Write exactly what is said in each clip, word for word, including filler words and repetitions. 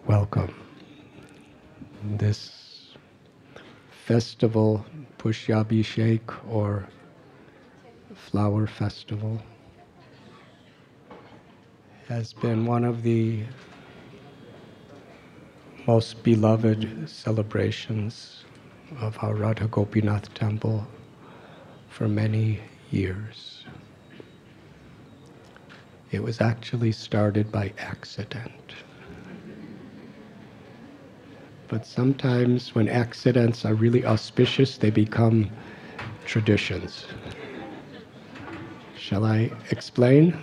Welcome. This festival, Pushyabhishek, or Flower Festival, has been one of the most beloved celebrations of our Radha Gopinath temple for many years. It was actually started by accident. But sometimes when accidents are really auspicious, they become traditions. Shall I explain?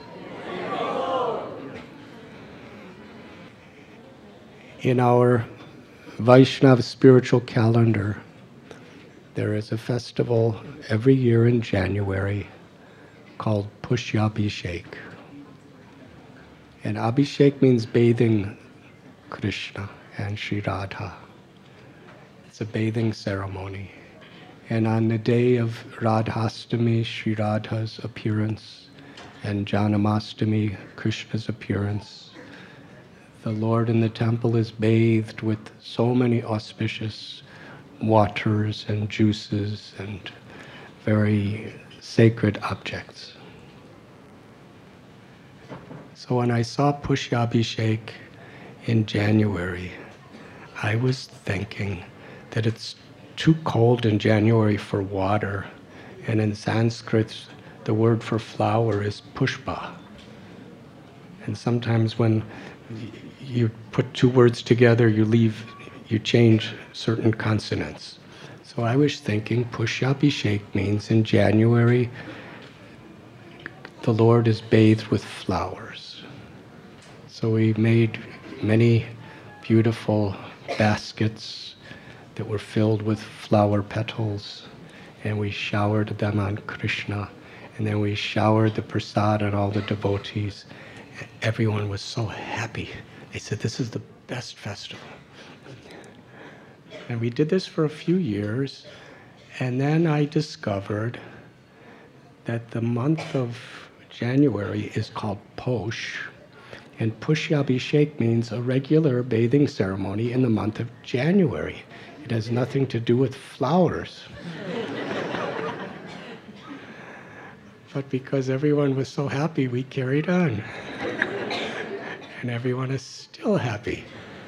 In our Vaishnava spiritual calendar, there is a festival every year in January called Pushyabhishek. And Abhishek means bathing Krishna and Sri Radha. It's a bathing ceremony. And on the day of Radhastami, Sri Radha's appearance, and Janamastami, Krishna's appearance, the Lord in the temple is bathed with so many auspicious waters and juices and very sacred objects. So when I saw Pushyabhishek in January, I was thinking that it's too cold in January for water, and in Sanskrit the word for flower is pushpa. And sometimes when you put two words together, you leave, you change certain consonants. So I was thinking Pushyabhishek means in January the Lord is bathed with flowers. So we made many beautiful baskets that were filled with flower petals, and we showered them on Krishna, and then we showered the prasad on all the devotees. Everyone was so happy. They said, this is the best festival. And we did this for a few years, and then I discovered that the month of January is called Posh, and Pushyabhishek means a regular bathing ceremony in the month of January. It has nothing to do with flowers. But because everyone was so happy, we carried on. And everyone is still happy.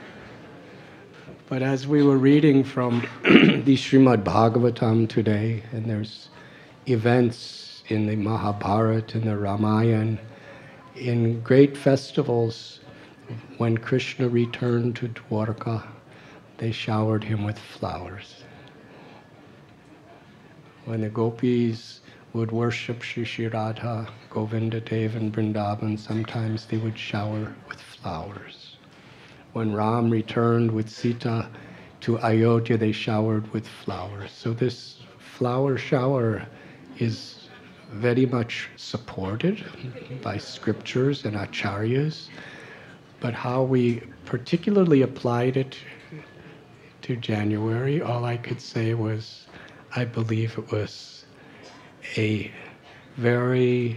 But as we were reading from the Srimad Bhagavatam today, and there's events in the Mahabharata and the Ramayana, in great festivals, when Krishna returned to Dwarka, they showered him with flowers. When the gopis would worship Shri Shri Radha, Govinda Dev and Vrindavan, sometimes they would shower with flowers. When Ram returned with Sita to Ayodhya, they showered with flowers. So this flower shower is very much supported by scriptures and acharyas, but how we particularly applied it to January, all I could say was, I believe it was a very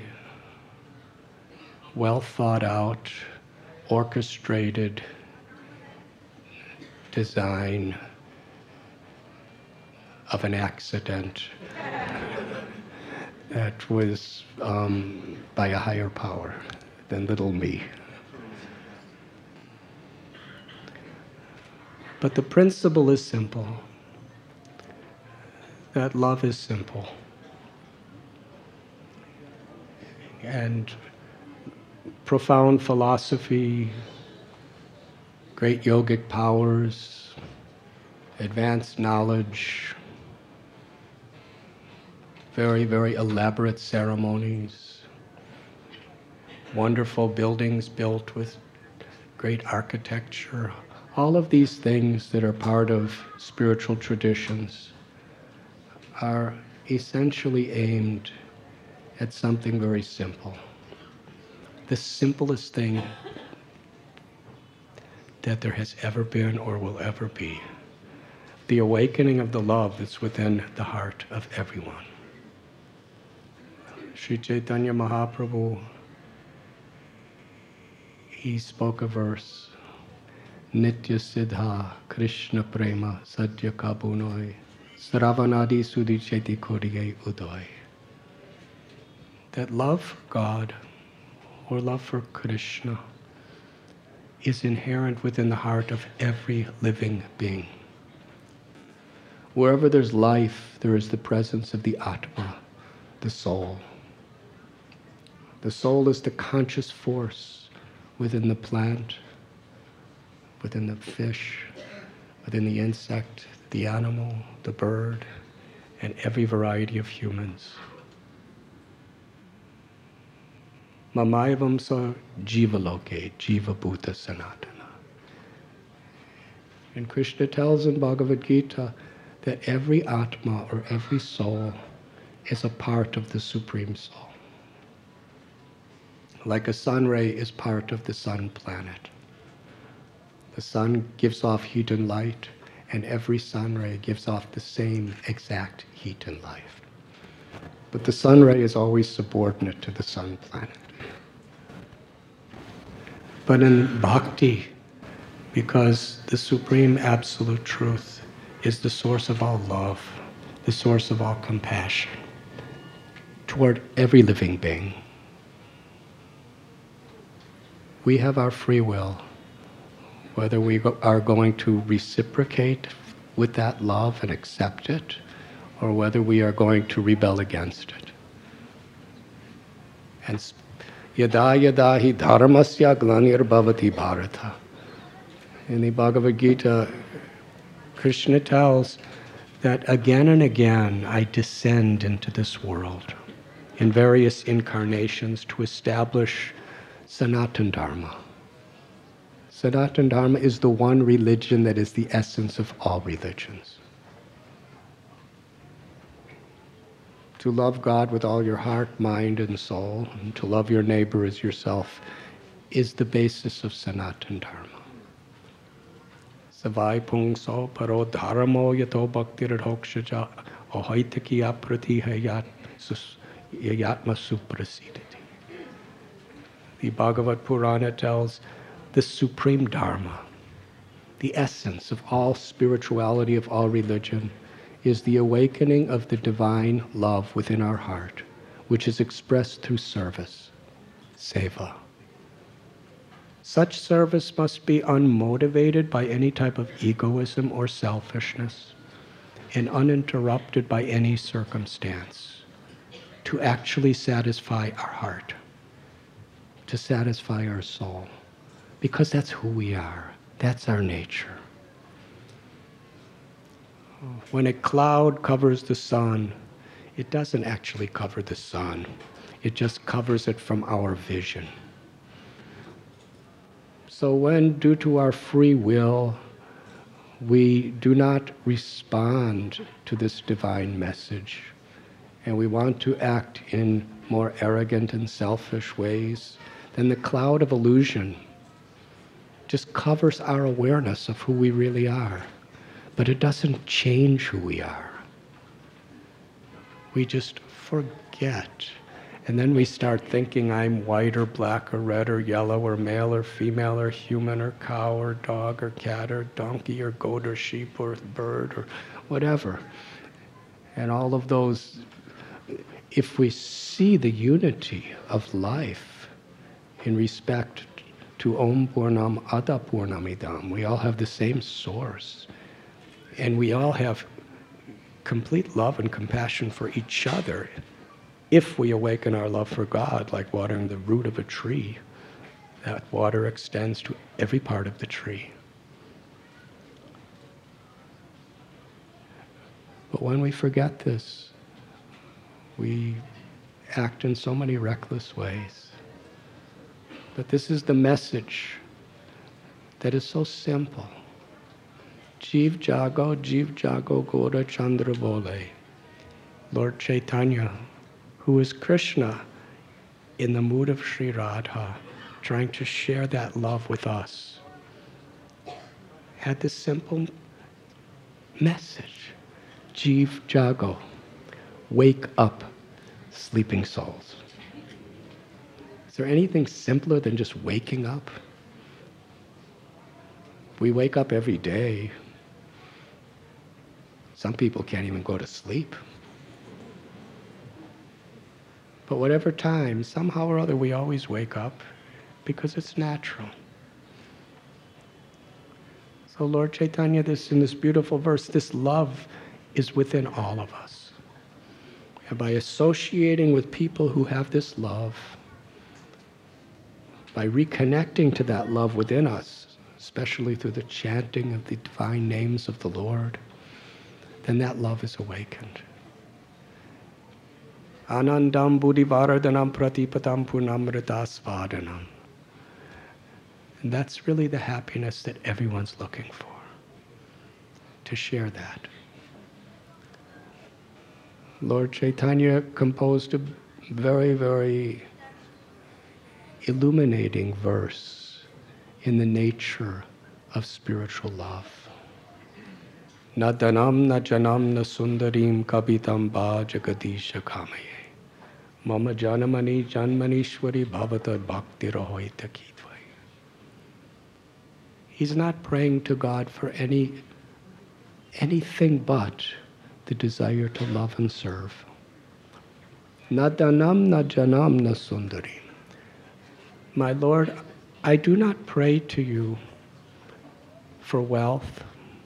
well thought out, orchestrated design of an accident that was um, by a higher power than little me. But the principle is simple, that love is simple. And profound philosophy, great yogic powers, advanced knowledge, very, very elaborate ceremonies, wonderful buildings built with great architecture, all of these things that are part of spiritual traditions are essentially aimed at something very simple. The simplest thing that there has ever been or will ever be. The awakening of the love that's within the heart of everyone. Sri Chaitanya Mahaprabhu, he spoke a verse, Nitya Siddha Krishna Prema Sadhya Kabunoi Sravanadi Sudhi Cheti Koriye Udoy. That love for God or love for Krishna is inherent within the heart of every living being. Wherever there's life, there is the presence of the Atma, the soul. The soul is the conscious force within the plant, within the fish, within the insect, the animal, the bird, and every variety of humans. Mamayavam sa jivaloke, jiva bhuta sanatana. And Krishna tells in Bhagavad Gita that every Atma or every soul is a part of the Supreme Soul. Like a sun ray is part of the sun planet. The sun gives off heat and light, and every sun ray gives off the same exact heat and light. But the sun ray is always subordinate to the sun planet. But in bhakti, because the supreme absolute truth is the source of all love, the source of all compassion toward every living being, we have our free will, whether we go, are going to reciprocate with that love and accept it, or whether we are going to rebel against it. And yada yada hi dharmasya glanir bhavati bharata. In the Bhagavad Gita, Krishna tells that again and again I descend into this world in various incarnations to establish Sanatana Dharma. Sanatana Dharma is the one religion that is the essence of all religions. To love God with all your heart, mind, and soul, and to love your neighbor as yourself, is the basis of Sanatana Dharma. Savai pungso paro dharmo yato bhaktir hokshaja ohaitaki aprati hayat yatma suprasidati. The Bhagavad Purana tells the supreme Dharma, the essence of all spirituality, of all religion, is the awakening of the divine love within our heart, which is expressed through service, seva. Such service must be unmotivated by any type of egoism or selfishness, and uninterrupted by any circumstance, to actually satisfy our heart, to satisfy our soul, because that's who we are, that's our nature. When a cloud covers the sun, it doesn't actually cover the sun. It just covers it from our vision. So when, due to our free will, we do not respond to this divine message, and we want to act in more arrogant and selfish ways, then the cloud of illusion just covers our awareness of who we really are. But it doesn't change who we are. We just forget. And then we start thinking I'm white or black or red or yellow or male or female or human or cow or dog or cat or donkey or goat or sheep or bird or whatever. And all of those, if we see the unity of life in respect to Om Purnam Ada Purnamidam, we all have the same source. And we all have complete love and compassion for each other if we awaken our love for God, like watering the root of a tree. That water extends to every part of the tree. But when we forget this, we act in so many reckless ways. But this is the message that is so simple. Jiv Jago, Jiv Jago Gora Chandra Bole. Lord Chaitanya, who is Krishna in the mood of Sri Radha, trying to share that love with us, had this simple message. Jiv Jago, wake up, sleeping souls. Is there anything simpler than just waking up? we wake up every day, some people can't even go to sleep. But whatever time, somehow or other, we always wake up because it's natural. So Lord Chaitanya, this in this beautiful verse, this love is within all of us. And by associating with people who have this love, by reconnecting to that love within us, especially through the chanting of the divine names of the Lord, then that love is awakened. Anandam buddhivardhanam pratipatam purnamritasvadanam. And that's really the happiness that everyone's looking for, to share that. Lord Chaitanya composed a very, very illuminating verse in the nature of spiritual love. Na dhanam na janam na sundarim kabitam ba jagadisha kamaye. Mama janamani janmanishwari bhavata bhakti rahoita kidvai. He's not praying to God for any anything but the desire to love and serve. Na dhanam na janam na sundarim. My Lord, I do not pray to you for wealth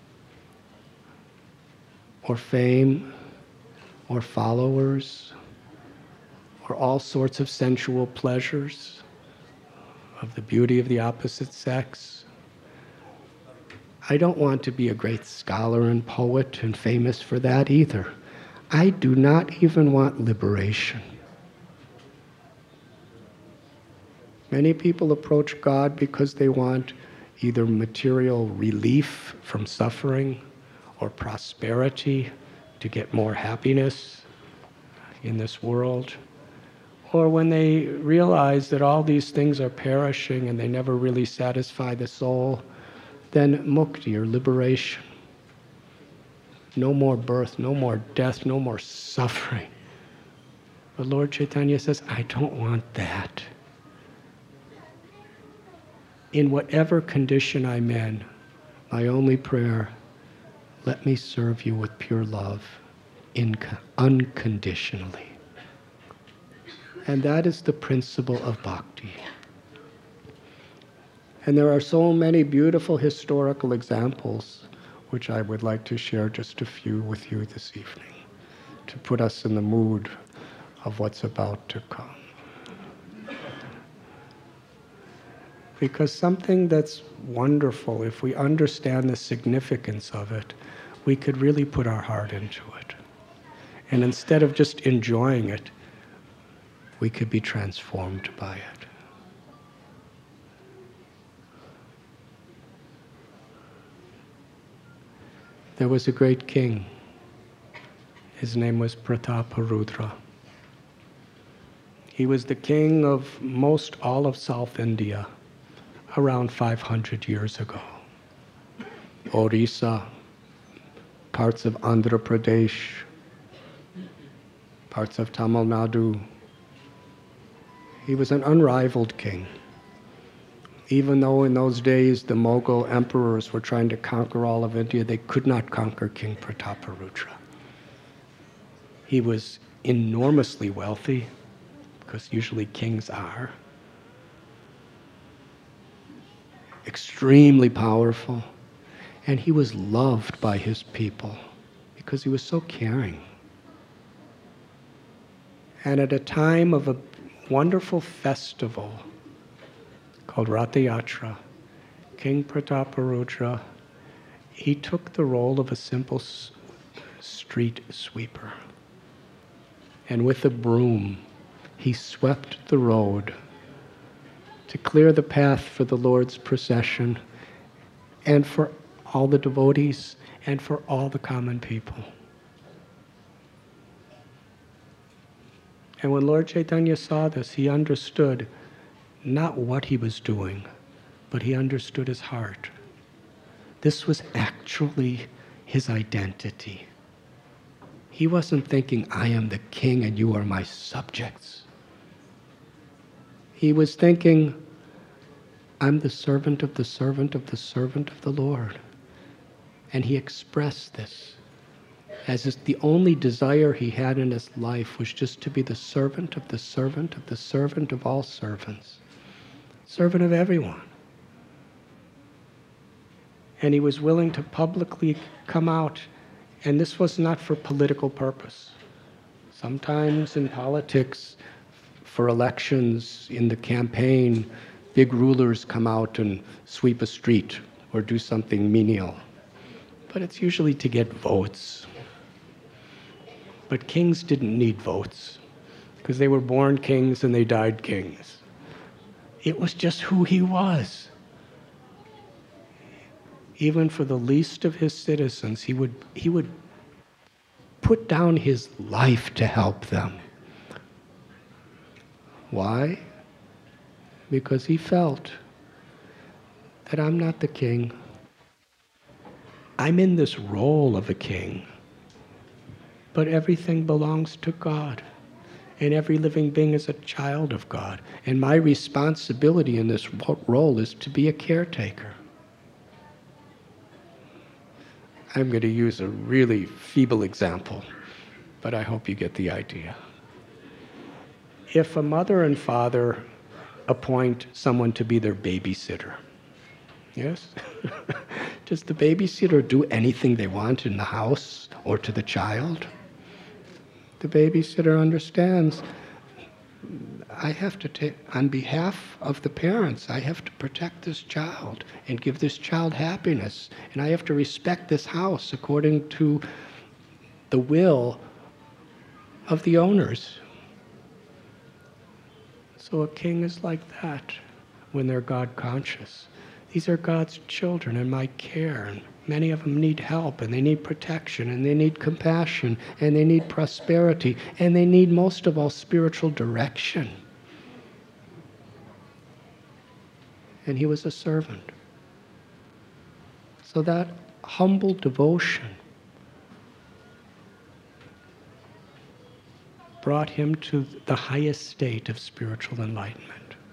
or fame or followers or all sorts of sensual pleasures of the beauty of the opposite sex. I don't want to be a great scholar and poet and famous for that either. I do not even want liberation. Many people approach God because they want either material relief from suffering or prosperity to get more happiness in this world. Or when they realize that all these things are perishing and they never really satisfy the soul, then mukti, or liberation. No more birth, no more death, no more suffering. But Lord Chaitanya says, I don't want that. In whatever condition I'm in, my only prayer, let me serve you with pure love, inc- unconditionally. And that is the principle of bhakti. And there are so many beautiful historical examples, which I would like to share just a few with you this evening, to put us in the mood of what's about to come. Because something that's wonderful, if we understand the significance of it, we could really put our heart into it. And instead of just enjoying it, we could be transformed by it. There was a great king. His name was Prataparudra. He was the king of most all of South India around five hundred years ago. Orissa, parts of Andhra Pradesh, parts of Tamil Nadu. He was an unrivaled king. Even though in those days the Mughal emperors were trying to conquer all of India, they could not conquer King Prataparudra. He was enormously wealthy, because usually kings are. Extremely powerful. And he was loved by his people because he was so caring. And at a time of a wonderful festival called Ratha Yatra, King Prataparudra, he took the role of a simple s- street sweeper. And with a broom, he swept the road to clear the path for the Lord's procession and for all the devotees and for all the common people. And when Lord Chaitanya saw this, he understood not what he was doing, but he understood his heart. This was actually his identity. He wasn't thinking, I am the king and you are my subjects. He was thinking, I'm the servant of the servant of the servant of the Lord. And he expressed this as if the only desire he had in his life was just to be the servant of the servant of the servant of all servants, servant of everyone. And he was willing to publicly come out, and this was not for political purpose. Sometimes in politics, for elections, in the campaign, big rulers come out and sweep a street or do something menial. But it's usually to get votes. But kings didn't need votes because they were born kings and they died kings. It was just who he was. Even for the least of his citizens, he would, he would put down his life to help them. Why? Because he felt that I'm not the king. I'm in this role of a king, but everything belongs to God, and every living being is a child of God, and my responsibility in this role is to be a caretaker. I'm going to use a really feeble example, but I hope you get the idea. If a mother and father appoint someone to be their babysitter, yes? Does the babysitter do anything they want in the house or to the child? The babysitter understands, I have to take, on behalf of the parents, I have to protect this child and give this child happiness. And I have to respect this house according to the will of the owners. So a king is like that when they're God conscious. These are God's children in my care, and many of them need help, and they need protection, and they need compassion, and they need prosperity, and they need most of all spiritual direction. And he was a servant. So that humble devotion brought him to the highest state of spiritual enlightenment.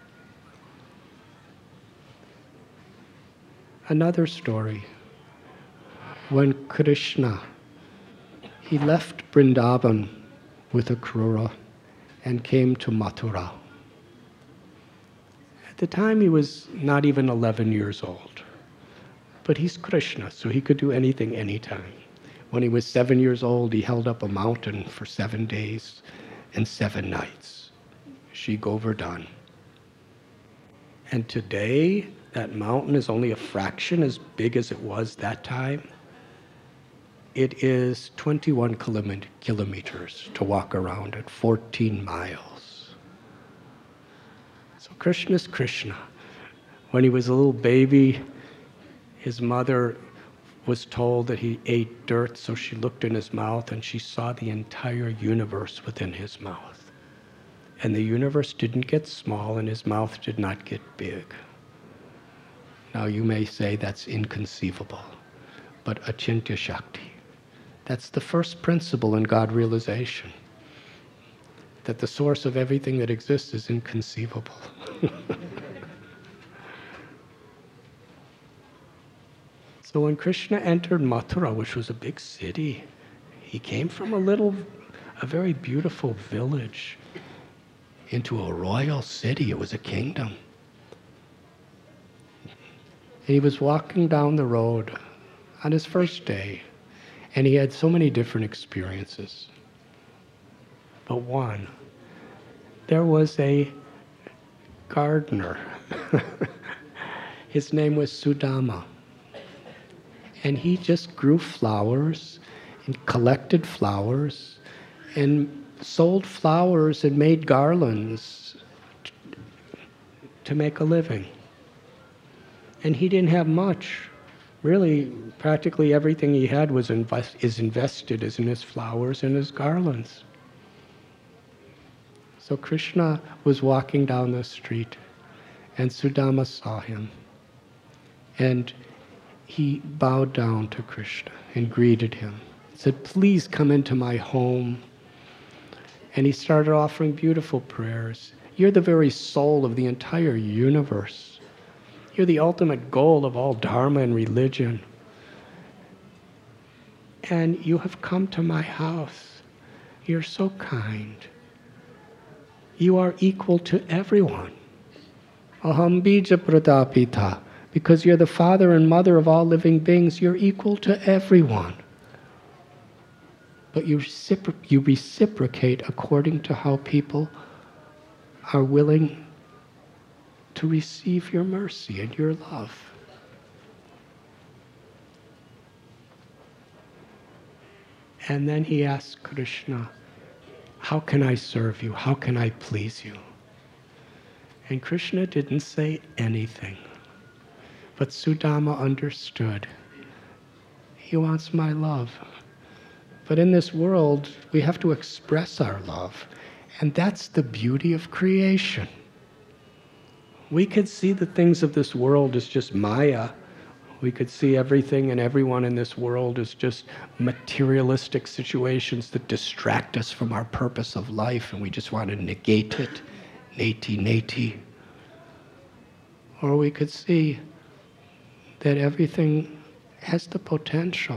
Another story, when Krishna, he left Vrindavan with Akrura and came to Mathura. At the time he was not even eleven years old, but he's Krishna, so he could do anything, anytime. When he was seven years old, he held up a mountain for seven days and seven nights, Shri Govardhan. And today, that mountain is only a fraction as big as it was that time. It is twenty-one kilometers to walk around it, fourteen miles. So Krishna's Krishna. When he was a little baby, his mother was told that he ate dirt, so she looked in his mouth and she saw the entire universe within his mouth. And the universe didn't get small and his mouth did not get big. Now you may say that's inconceivable, but Achintya Shakti, that's the first principle in God realization, that the source of everything that exists is inconceivable. So when Krishna entered Mathura, which was a big city, he came from a little, a very beautiful village into a royal city. It was a kingdom. And he was walking down the road on his first day, and he had so many different experiences. But one, there was a gardener. His name was Sudama. And he just grew flowers and collected flowers and sold flowers and made garlands t- to make a living. And he didn't have much. Really, practically everything he had was invest, is invested is in his flowers and his garlands. So Krishna was walking down the street, and Sudama saw him. And he bowed down to Krishna and greeted him. He said, "Please come into my home." And he started offering beautiful prayers. You're the very soul of the entire universe. You're the ultimate goal of all dharma and religion. And you have come to my house. You're so kind. You are equal to everyone. Aham bija pradapita. Because you're the father and mother of all living beings, you're equal to everyone. But you, recipro- you reciprocate according to how people are willing to receive your mercy and your love. And then he asked Krishna, how can I serve you? How can I please you? And Krishna didn't say anything. But Sudama understood. He wants my love. But in this world, we have to express our love. And that's the beauty of creation. We could see the things of this world as just Maya. We could see everything and everyone in this world as just materialistic situations that distract us from our purpose of life, and we just want to negate it. Neti, neti. Or we could see that everything has the potential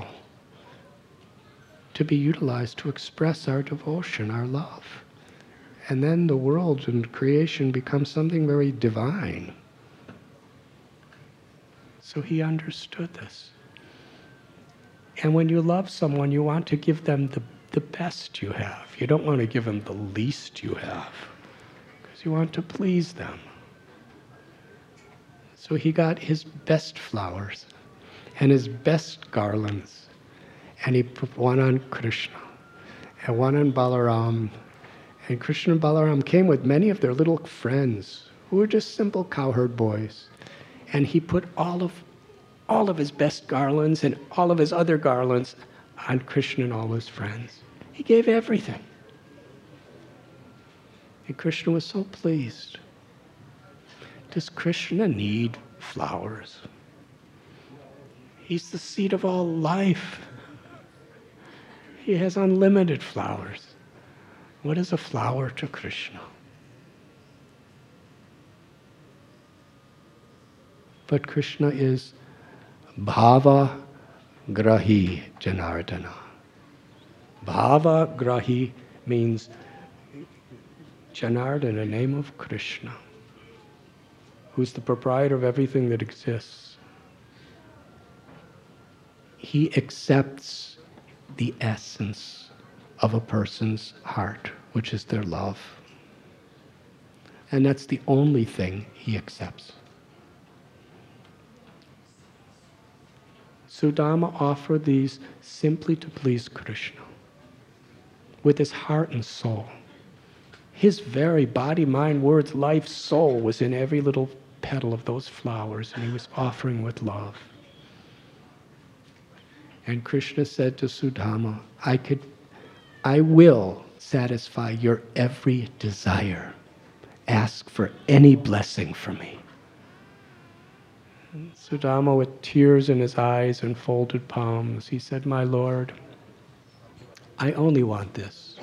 to be utilized to express our devotion, our love. And then the world and creation becomes something very divine. So he understood this. And when you love someone, you want to give them the, the best you have. You don't want to give them the least you have, because you want to please them. So he got his best flowers and his best garlands, and he put one on Krishna and one on Balaram. And Krishna and Balaram came with many of their little friends who were just simple cowherd boys. And he put all of all of his best garlands and all of his other garlands on Krishna and all his friends. He gave everything. And Krishna was so pleased. Does Krishna need flowers? He's the seed of all life. He has unlimited flowers. What is a flower to Krishna? But Krishna is Bhava Grahi Janardana. Bhava Grahi means Janardana, the name of Krishna, who's the proprietor of everything that exists. He accepts the essence of a person's heart, which is their love. And that's the only thing he accepts. Sudama offered these simply to please Krishna, with his heart and soul. His very body, mind, words, life, soul was in every little petal of those flowers, and he was offering with love. And Krishna said to Sudama, I could, I will satisfy your every desire. Ask for any blessing from me. And Sudama, with tears in his eyes and folded palms, he said, my Lord, I only want this,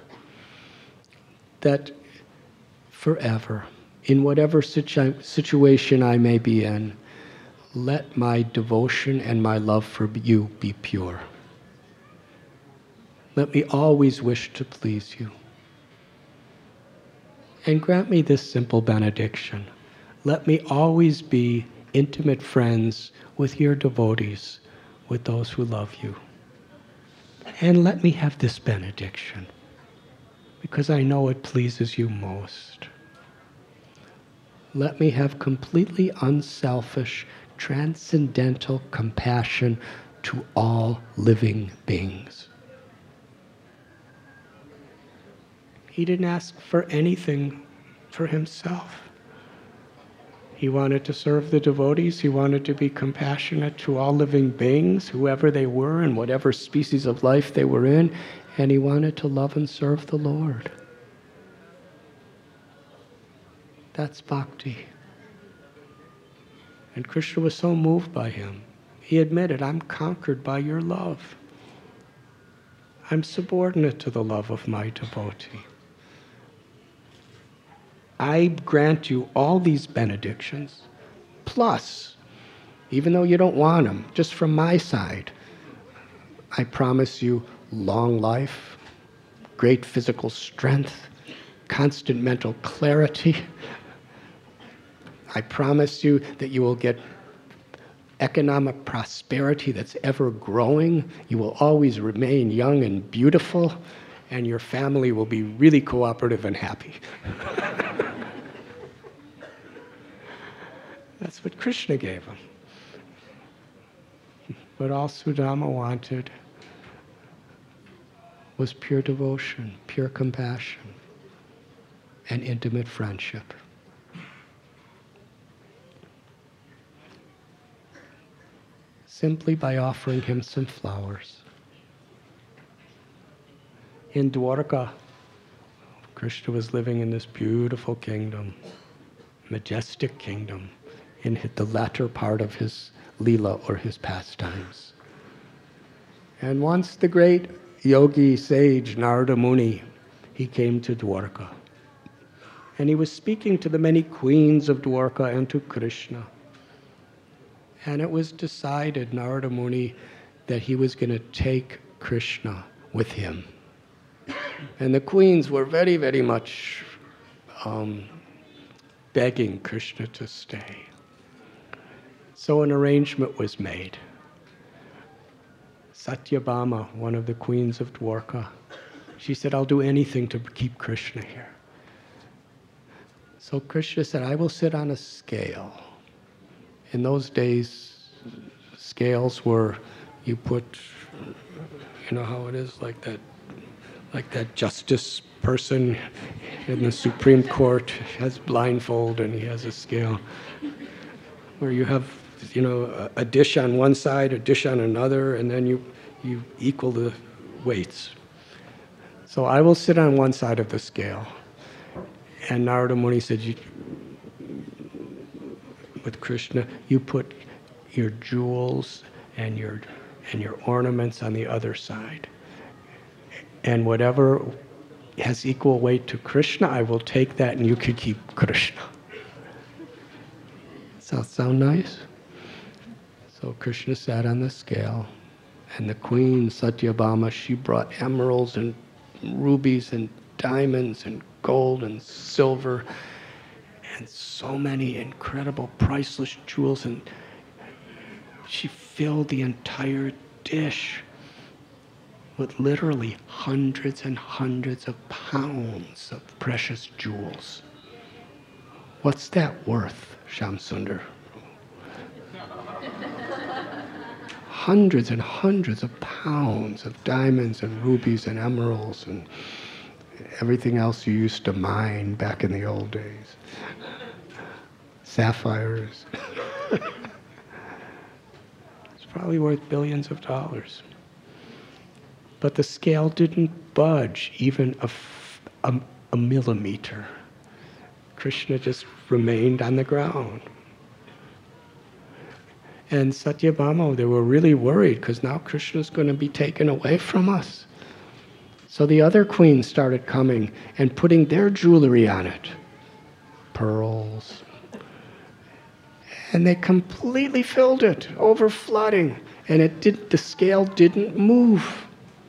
that forever, in whatever situ- situation I may be in, let my devotion and my love for you be pure. Let me always wish to please you. And grant me this simple benediction. Let me always be intimate friends with your devotees, with those who love you. And let me have this benediction, because I know it pleases you most. Let me have completely unselfish, transcendental compassion to all living beings. He didn't ask for anything for himself. He wanted to serve the devotees. He wanted to be compassionate to all living beings, whoever they were and whatever species of life they were in. And he wanted to love and serve the Lord. That's bhakti. And Krishna was so moved by him. He admitted, I'm conquered by your love. I'm subordinate to the love of my devotee. I grant you all these benedictions Plus, even though you don't want them, just from my side, I promise you long life, great physical strength, constant mental clarity. I promise you that you will get economic prosperity that's ever growing. You will always remain young and beautiful, and your family will be really cooperative and happy. That's what Krishna gave him. But all Sudama wanted was pure devotion, pure compassion, and intimate friendship. Simply by offering him some flowers. In Dwarka, Krishna was living in this beautiful kingdom, majestic kingdom, in the latter part of his Leela or his pastimes. And once the great yogi sage Narada Muni, he came to Dwarka. And he was speaking to the many queens of Dwarka and to Krishna. And it was decided, Narada Muni, that he was going to take Krishna with him. And the queens were very, very much um, begging Krishna to stay. So an arrangement was made. Satyabhama, one of the queens of Dwarka, she said, I'll do anything to keep Krishna here. So Krishna said, I will sit on a scale. In those days, scales were, you put, you know how it is, like that, like that justice person in the Supreme Court has blindfold and he has a scale, where you have, you know, a dish on one side, a dish on another, and then you, you equal the weights. So I will sit on one side of the scale. And Narada Muni said, you, with Krishna, you put your jewels and your and your ornaments on the other side. And whatever has equal weight to Krishna, I will take that and you can keep Krishna. Does that sound nice? So Krishna sat on the scale, and the queen Satyabhama, she brought emeralds and rubies and diamonds and gold and silver and so many incredible priceless jewels, and she filled the entire dish with literally hundreds and hundreds of pounds of precious jewels. What's that worth, Shamsundar? Hundreds and hundreds of pounds of diamonds and rubies and emeralds and everything else you used to mine back in the old days. Sapphires. It's probably worth billions of dollars. But the scale didn't budge even a, a, a millimeter. Krishna just remained on the ground. And Satyabhama, they were really worried because now Krishna's going to be taken away from us. So the other queens started coming and putting their jewelry on it. Pearls. And they completely filled it, overflooding. And it did, the scale didn't move.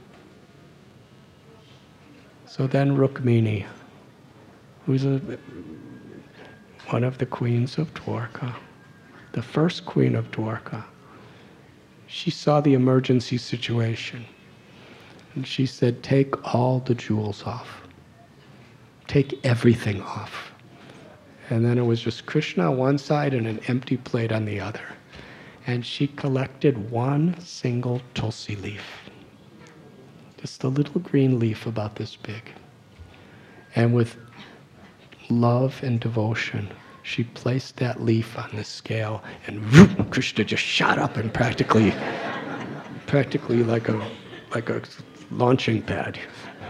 So then Rukmini, who's a, one of the queens of Dwarka, the first queen of Dwarka, she saw the emergency situation. And she said, take all the jewels off. Take everything off. And then it was just Krishna on one side and an empty plate on the other. And she collected one single tulsi leaf. Just a little green leaf about this big. And with love and devotion, she placed that leaf on the scale, and whoop, Krishna just shot up and practically, practically like a, like a launching pad.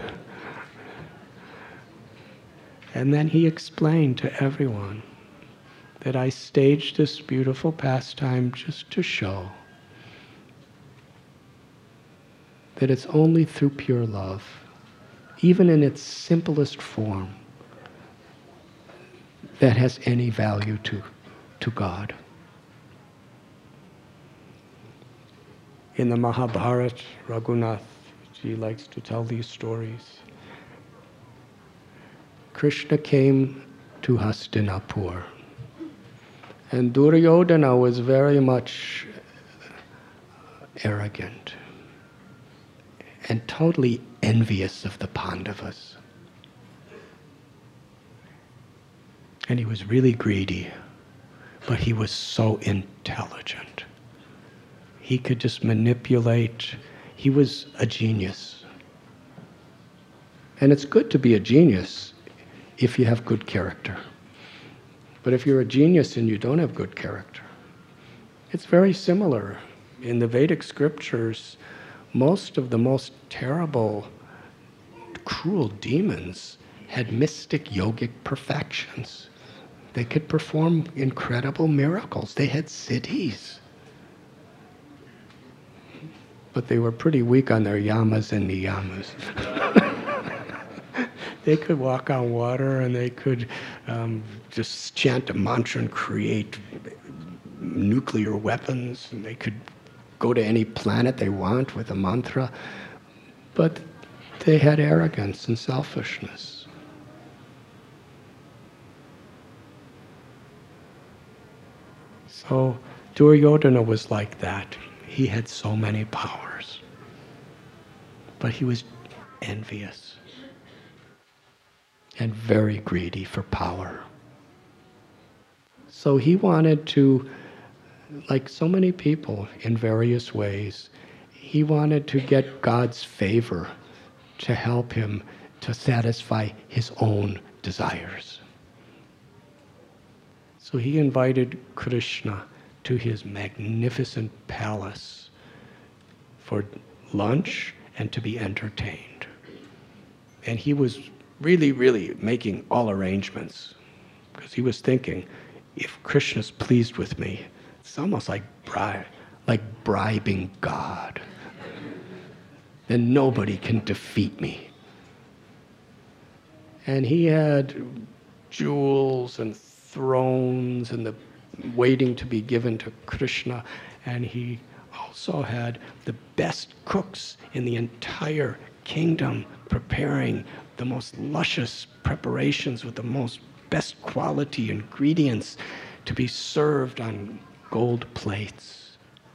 And then he explained to everyone that I staged this beautiful pastime just to show that it's only through pure love, even in its simplest form, that has any value to, to God. In the Mahabharata, Raghunath ji likes to tell these stories. Krishna came to Hastinapur, and Duryodhana was very much arrogant and totally envious of the Pandavas. And he was really greedy, but he was so intelligent. He could just manipulate. He was a genius. And it's good to be a genius if you have good character. But if you're a genius and you don't have good character, it's very similar. In the Vedic scriptures, most of the most terrible, cruel demons had mystic yogic perfections. They could perform incredible miracles. They had siddhis. But they were pretty weak on their yamas and niyamas. They could walk on water, and they could um, just chant a mantra and create nuclear weapons, and they could go to any planet they want with a mantra. But they had arrogance and selfishness. So Duryodhana was like that. He had so many powers, but he was envious and very greedy for power. So he wanted to, like so many people in various ways, he wanted to get God's favor to help him to satisfy his own desires. So he invited Krishna to his magnificent palace for lunch and to be entertained. And he was really, really making all arrangements, because he was thinking, if Krishna's pleased with me, it's almost like bri- like bribing God. Then nobody can defeat me. And he had jewels and thrones and the waiting to be given to Krishna, and he also had the best cooks in the entire kingdom preparing the most luscious preparations with the most best quality ingredients to be served on gold plates.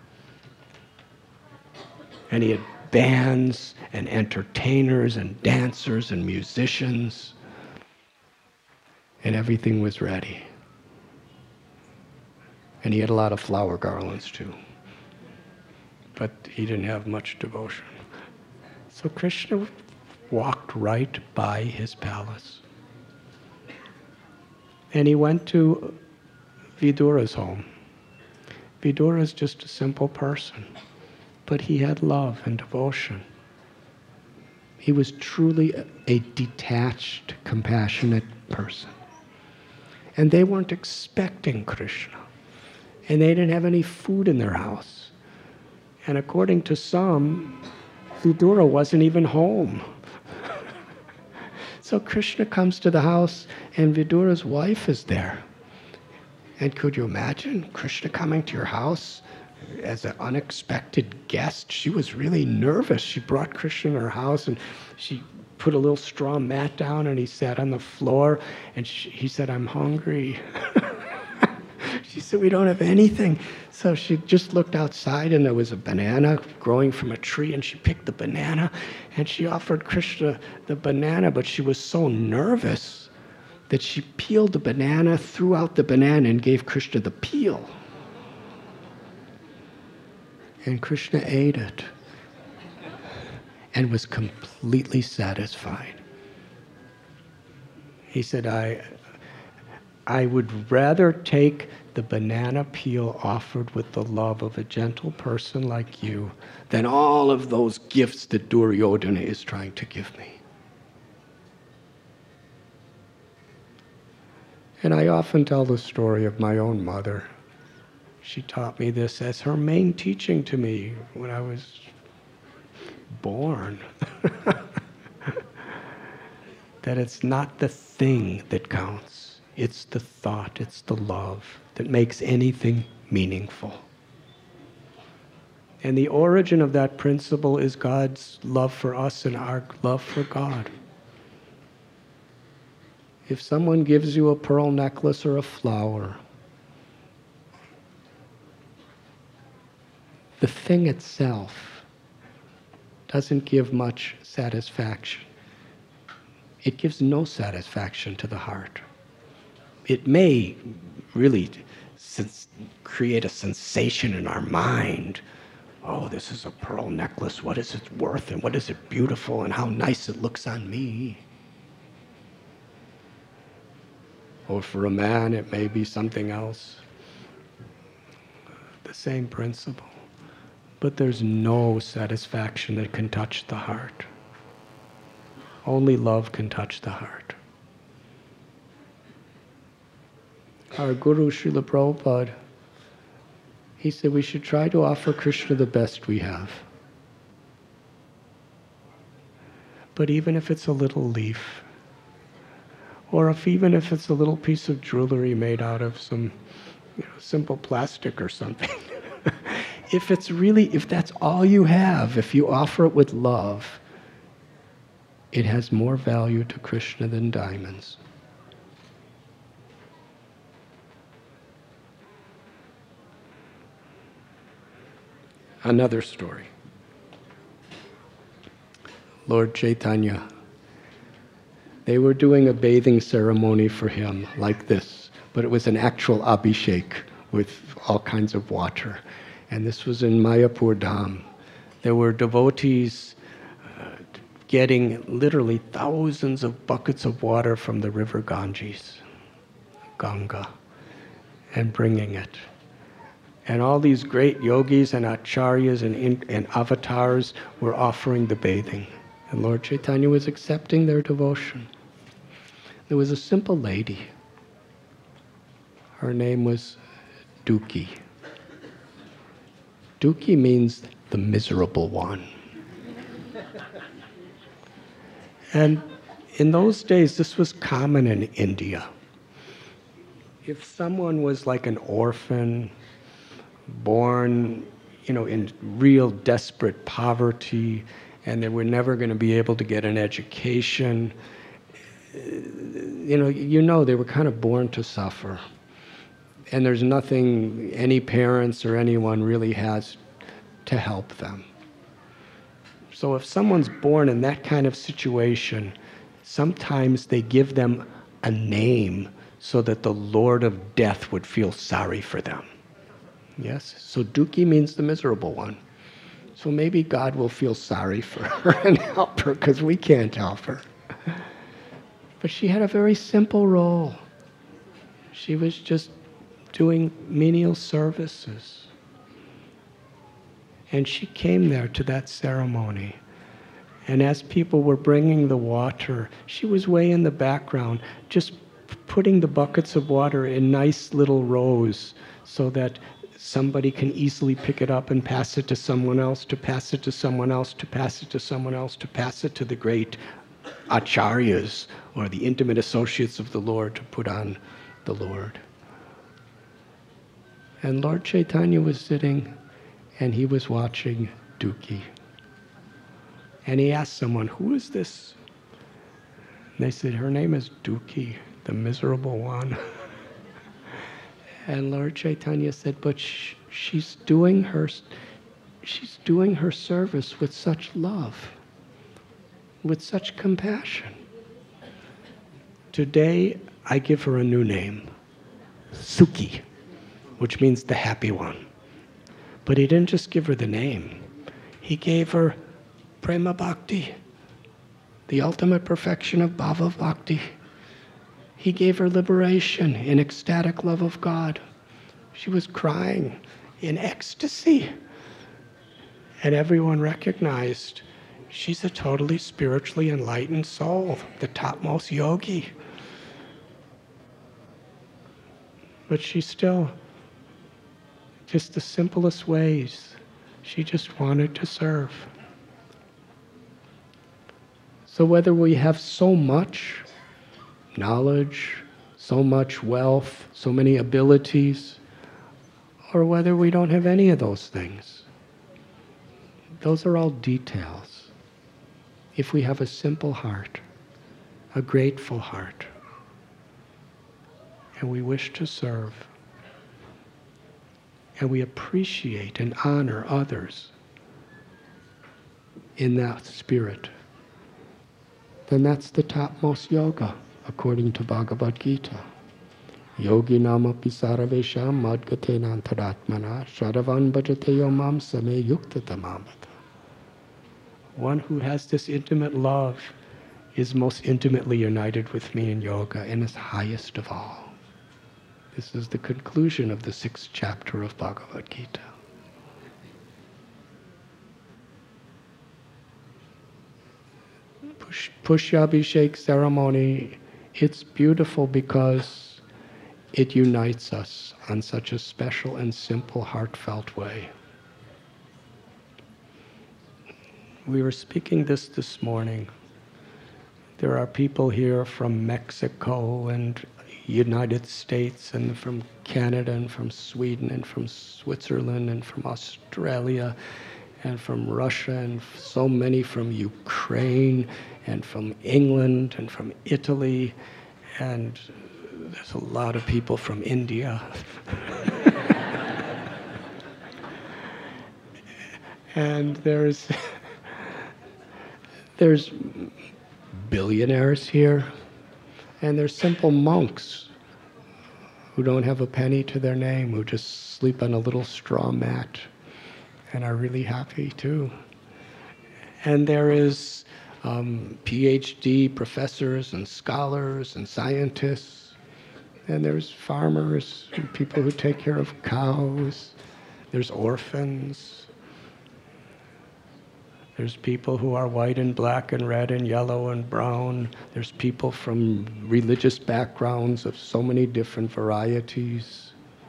And he had bands and entertainers and dancers and musicians, and everything was ready. And he had a lot of flower garlands too, but he didn't have much devotion. So Krishna walked right by his palace. And he went to Vidura's home. Vidura's just a simple person, but he had love and devotion. He was truly a, a detached, compassionate person. And they weren't expecting Krishna. And they didn't have any food in their house. And according to some, Vidura wasn't even home. So Krishna comes to the house, and Vidura's wife is there. And could you imagine Krishna coming to your house as an unexpected guest? She was really nervous. She brought Krishna in her house, and she put a little straw mat down, and he sat on the floor, and she, he said, "I'm hungry." She said, "We don't have anything." So she just looked outside, and there was a banana growing from a tree, and she picked the banana, and she offered Krishna the banana, but she was so nervous that she peeled the banana, threw out the banana, and gave Krishna the peel. And Krishna ate it and was completely satisfied. He said, I, I would rather take the banana peel offered with the love of a gentle person like you than all of those gifts that Duryodhana is trying to give me. And I often tell the story of my own mother. She taught me this as her main teaching to me when I was born. That it's not the thing that counts. It's the thought, it's the love that makes anything meaningful. And the origin of that principle is God's love for us and our love for God. If someone gives you a pearl necklace or a flower, the thing itself doesn't give much satisfaction. It gives no satisfaction to the heart. It may really sens- create a sensation in our mind. Oh, this is a pearl necklace. What is it worth? And what is it beautiful? And how nice it looks on me. Or for a man, it may be something else. The same principle. But there's no satisfaction that can touch the heart. Only love can touch the heart. Our Guru, Srila Prabhupada, he said we should try to offer Krishna the best we have. But even if it's a little leaf, or if even if it's a little piece of jewelry made out of some, you know, simple plastic or something, if it's really, if that's all you have, if you offer it with love, it has more value to Krishna than diamonds. Another story. Lord Chaitanya, they were doing a bathing ceremony for him like this, but it was an actual abhishek with all kinds of water. And this was in Mayapur Dham. There were devotees uh, getting literally thousands of buckets of water from the river Ganges, Ganga, and bringing it. And all these great yogis and acharyas and, and avatars were offering the bathing. And Lord Chaitanya was accepting their devotion. There was a simple lady. Her name was Duki. Duki means the miserable one. And in those days, this was common in India. If someone was like an orphan, born, you know, in real desperate poverty, and they were never going to be able to get an education, you know, you know, they were kind of born to suffer. And there's nothing any parents or anyone really has to help them. So if someone's born in that kind of situation, sometimes they give them a name so that the Lord of Death would feel sorry for them. Yes? So Duki means the miserable one. So maybe God will feel sorry for her and help her, because we can't help her. But she had a very simple role. She was just doing menial services. And she came there to that ceremony. And as people were bringing the water, she was way in the background, just putting the buckets of water in nice little rows so that somebody can easily pick it up and pass it to someone else, to pass it to someone else, to pass it to someone else, to pass it to the great acharyas, or the intimate associates of the Lord, to put on the Lord. And Lord Chaitanya was sitting, and he was watching Duki. And he asked someone, "Who is this?" And they said, "Her name is Duki, the miserable one." And Lord Chaitanya said, "But sh- she's doing her, she's doing her service with such love, with such compassion. Today, I give her a new name, Sukhi, which means the happy one." But he didn't just give her the name. He gave her Prema Bhakti, the ultimate perfection of Bhava Bhakti. He gave her liberation in ecstatic love of God. She was crying in ecstasy. And everyone recognized she's a totally spiritually enlightened soul, the topmost yogi. But she still, just the simplest ways, she just wanted to serve. So whether we have so much knowledge, so much wealth, so many abilities, or whether we don't have any of those things, Those are all details. If we have a simple heart, a grateful heart, and we wish to serve, and we appreciate and honor others in that spirit, then that's the topmost yoga, according to Bhagavad Gita. Yogi nama pisarvesham madgatena antaratmana shadavan bhajate yomam same yukta tamamata. One who has this intimate love is most intimately united with me in yoga and is highest of all. This is the conclusion of the sixth chapter of Bhagavad Gita. Push, Pushyabhishek ceremony, it's beautiful because it unites us on such a special and simple, heartfelt way. We were speaking this this morning. There are people here from Mexico and United States and from Canada and from Sweden and from Switzerland and from Australia and from Russia and so many from Ukraine and from England and from Italy, and there's a lot of people from India. And there's there's billionaires here, and there's simple monks who don't have a penny to their name, who just sleep on a little straw mat and are really happy too. And there is um, PhD professors and scholars and scientists, and there's farmers and people who take care of cows. There's orphans. There's people who are white and black and red and yellow and brown. There's people from religious backgrounds of so many different varieties.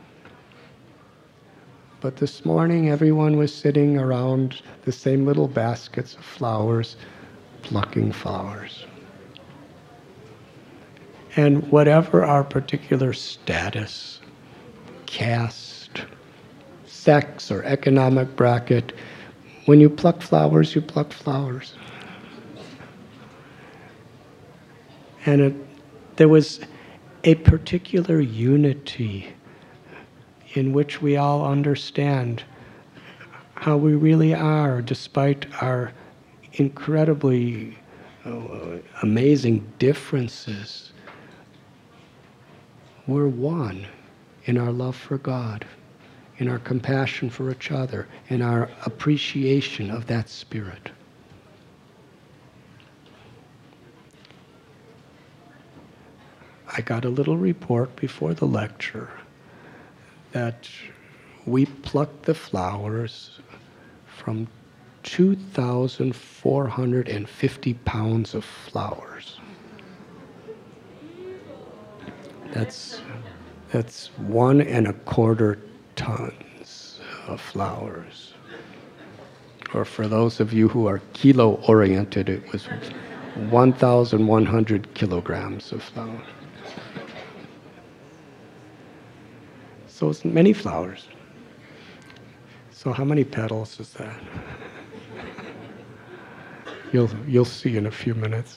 But this morning, everyone was sitting around the same little baskets of flowers, plucking flowers. And whatever our particular status, caste, sex, or economic bracket, when you pluck flowers, you pluck flowers. And it, there was a particular unity in which we all understand how we really are, despite our incredibly uh, amazing differences. We're one in our love for God, in our compassion for each other, in our appreciation of that spirit. I got a little report before the lecture that we plucked the flowers from two thousand four hundred fifty pounds of flowers. That's, that's one and a quarter tons of flowers. Or for those of you who are kilo-oriented, it was one thousand one hundred kilograms of flower. So it's many flowers. So how many petals is that? You'll, you'll see in a few minutes.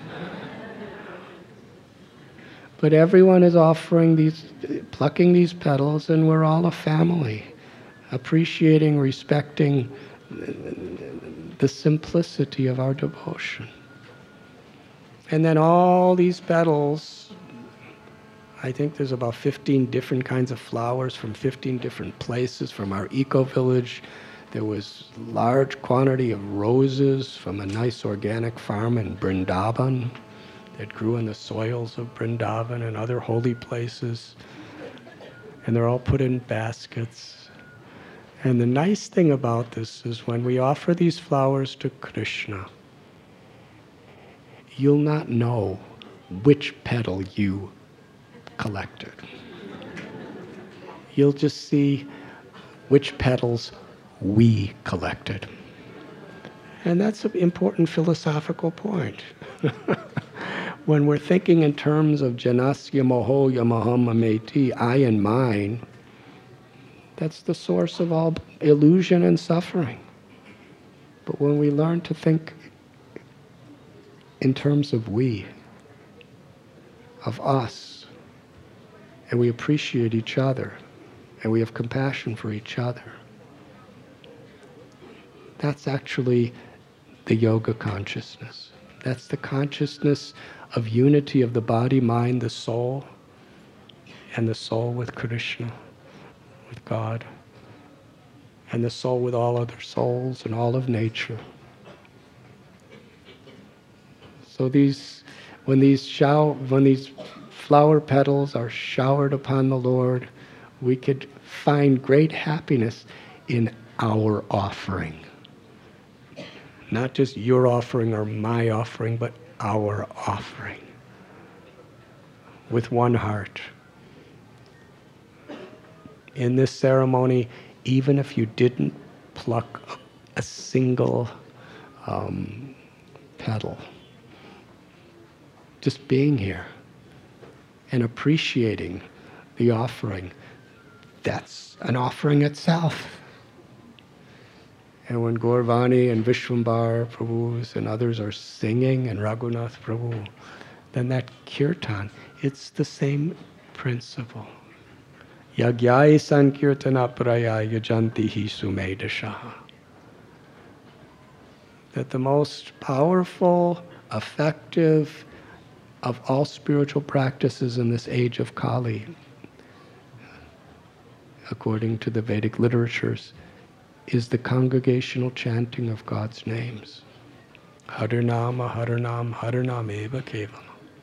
But everyone is offering these, plucking these petals, and we're all a family, appreciating, respecting the simplicity of our devotion. And then all these petals, I think there's about fifteen different kinds of flowers from fifteen different places from our eco-village. There was large quantity of roses from a nice organic farm in Vrindavan that grew in the soils of Vrindavan and other holy places. And they're all put in baskets. And the nice thing about this is when we offer these flowers to Krishna, you'll not know which petal you collected. You'll just see which petals we collected. And that's an important philosophical point. When we're thinking in terms of janasya moho yamaham mameti, I and mine, that's the source of all illusion and suffering. But when we learn to think in terms of we, of us, and we appreciate each other, and we have compassion for each other, that's actually the yoga consciousness. That's the consciousness of unity of the body, mind, the soul, and the soul with Krishna, with God, and the soul with all other souls and all of nature. So these, when these shower, when these flower petals are showered upon the Lord, we could find great happiness in our offering. Not just your offering or my offering, but our offering. With one heart. In this ceremony, even if you didn't pluck a, a single um, petal, just being here and appreciating the offering, that's an offering itself. And when Gaurvani and Vishwambar Prabhus and others are singing, and Raghunath Prabhu, then that kirtan, it's the same principle. Yagyai sankirtana praya yajantihi sumedashaha. That the most powerful, effective of all spiritual practices in this age of Kali, according to the Vedic literatures, is the congregational chanting of God's names. Harinama, Harinam, Harinam eva kevalam.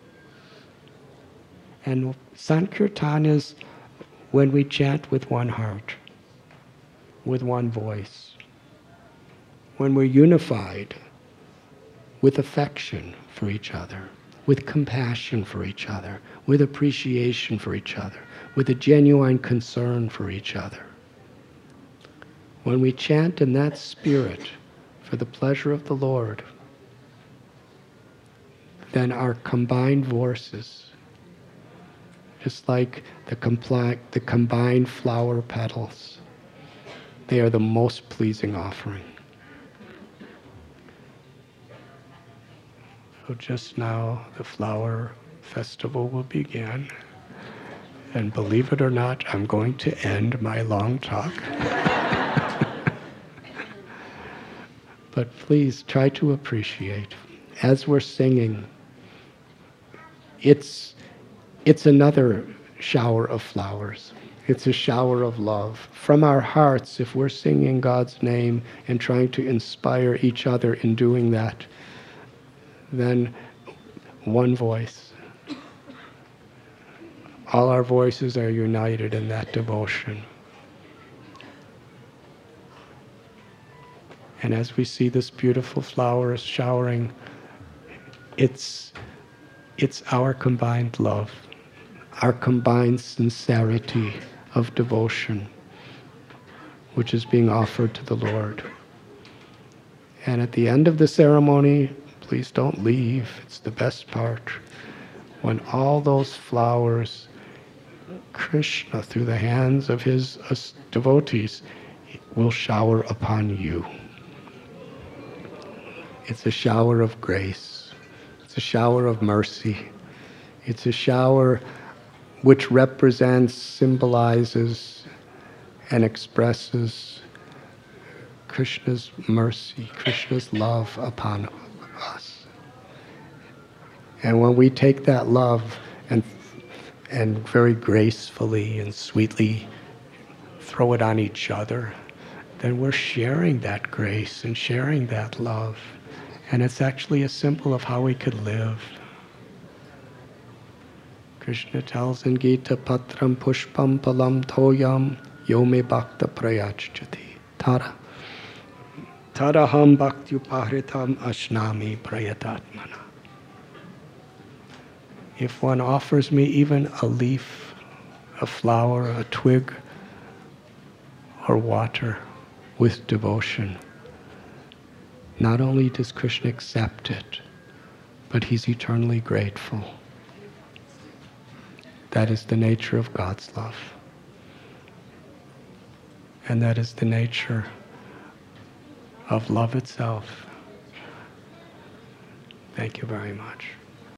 And Sankirtan is when we chant with one heart, with one voice, when we're unified with affection for each other, with compassion for each other, with appreciation for each other, with a genuine concern for each other. When we chant in that spirit for the pleasure of the Lord, then our combined voices, just like the, compli- the combined flower petals, they are the most pleasing offering. So just now the flower festival will begin. And believe it or not, I'm going to end my long talk. But please try to appreciate, as we're singing, it's, it's another shower of flowers. It's a shower of love. From our hearts, if we're singing God's name and trying to inspire each other in doing that, then one voice. All our voices are united in that devotion. And as we see this beautiful flowers showering, it's, it's our combined love, our combined sincerity of devotion, which is being offered to the Lord. And at the end of the ceremony, please don't leave, it's the best part. When all those flowers, Krishna, through the hands of his uh, devotees, will shower upon you. It's a shower of grace. It's a shower of mercy. It's a shower which represents, symbolizes, and expresses Krishna's mercy, Krishna's love upon us. And when we take that love and and very gracefully and sweetly throw it on each other, then we're sharing that grace and sharing that love. And it's actually a symbol of how we could live. Krishna tells in Gita, Patram pushpam palam toyam yome bhakta prayachati. Tara. Taraham bhakti upahritam ashnami prayatatmana. If one offers me even a leaf, a flower, a twig, or water with devotion, not only does Krishna accept it, but he's eternally grateful. That is the nature of God's love. And that is the nature of love itself. Thank you very much.